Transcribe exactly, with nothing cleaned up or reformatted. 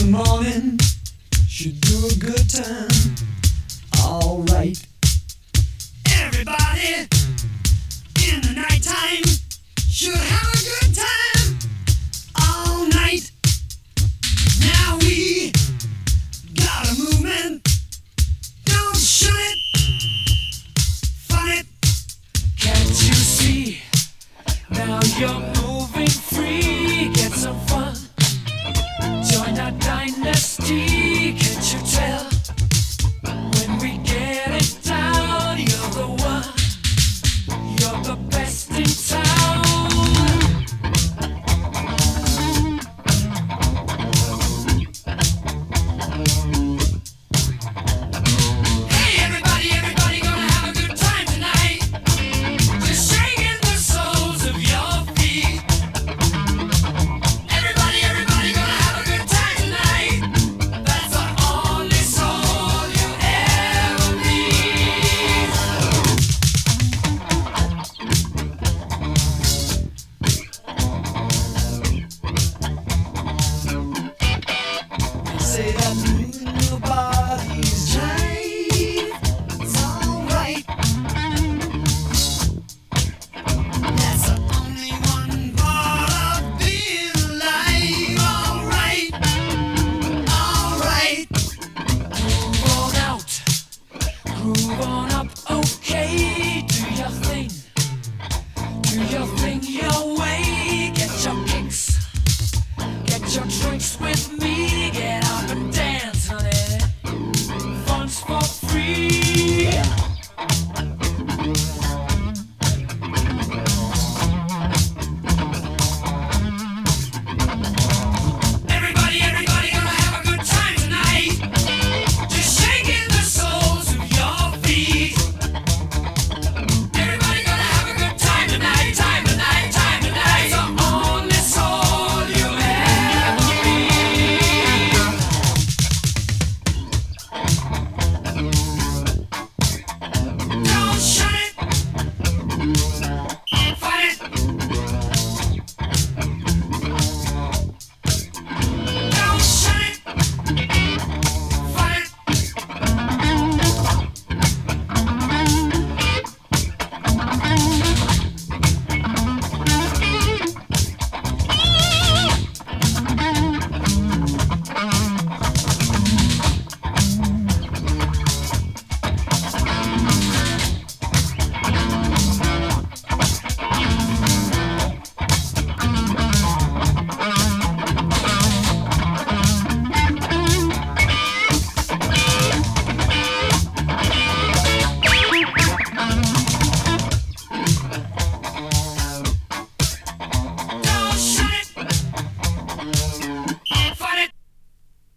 morning should do a good time. Alright. Everybody in the nighttime should have a good time all night. Now we got a movement. Don't shun it, fun it. Can't you see? Now you're moving free. Get some fun. Join our dynasty. Can't you tell? When we get it down, you're the one. You're the best in town. Hey everybody, everybody gonna have a good time tonight. Just shaking the soles of your feet. Everybody, everybody gonna have a good time tonight. That's the only soul you ever need. Say that.